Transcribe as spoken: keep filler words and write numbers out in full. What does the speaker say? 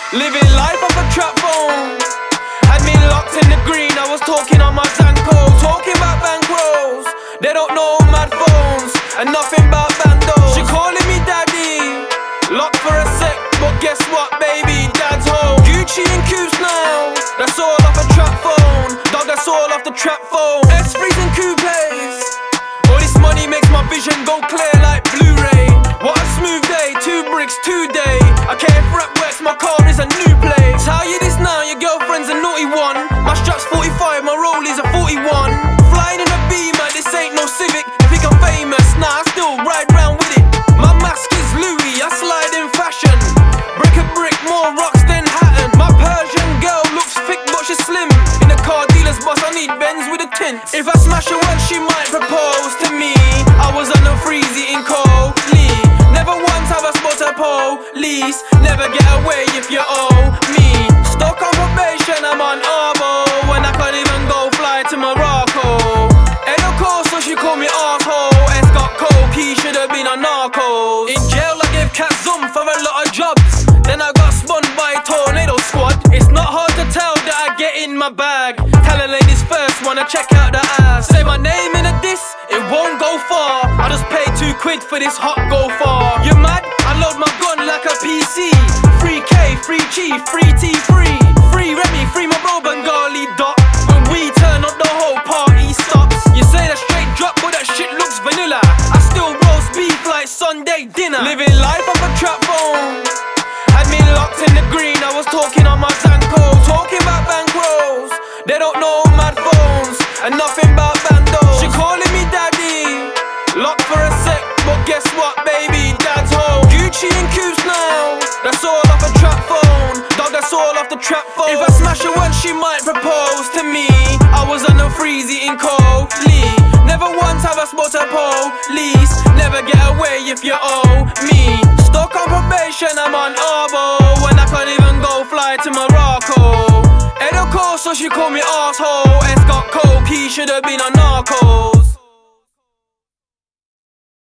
Living life off a trap phone. Had me locked in the green, I was talking on my Zanko. Talking about bankrolls, they don't know mad phones and nothing about bandos. She calling me daddy, locked for a sec, but guess what baby, dad's home. Gucci and Coops now, that's all off a trap phone. Dog, that's all off the trap phone. S-threes and coupes, all this money makes my vision go clear like Blu-ray. What a smooth day, two bricks, two day. I came for rap works, my car is a new play. Tell you this now, your girlfriend's a naughty one. My strap's forty-five, my roll is a forty-one. Flying in a Beamer, this ain't no Civic. You think I'm famous? Nah, I still ride round with it. My mask is Louis, I slide in fashion. Brick a brick, more rocks than Hatton. My Persian girl looks thick but she's slim. In a car dealer's bus, I need Benz with a tint. If I smash her once, she might propose to me. I was on a freezy in Coley. Never once have I spot a police. Never get away if you owe me. Stuck on probation, I'm on Arvo. When I can't even go fly to Morocco. Edo so she call me arsehole. S got coke, he should've been on Narcos. In jail I gave cat zoom for a lot of jobs. Then I got spun by Tornado Squad. It's not hard to tell that I get in my bag. Tell the ladies first, wanna check out the ass. Say my name in a diss, it won't go far. I just paid two quid for this hot go far. You mad? I load my gun like a P C. Free K, free Chief, free T, free. Free Remy, free my bro Bengali dot. When we turn up the whole party stops. You say that straight drop but that shit looks vanilla. I still roast beef like Sunday dinner. Living life off a trap phone. Had me locked in the green, I was talking on my Zanko. Talking about bankrolls, they don't know mad phones and nothing about bandos. She calling me daddy, locked for a sec, but guess what baby, dad's home. Gucci and Coops now, that's all off a trap phone. Dog, that's all off the trap phone. If I smash her once, she might propose to me. I was on a freezy in Coley. Never once have I spot a police. Never get away if you owe me. Stuck on probation, I'm on Arbo. When I can't even go fly to Morocco. Edo so she call me arsehole. S got coke, he should've been on Narcos.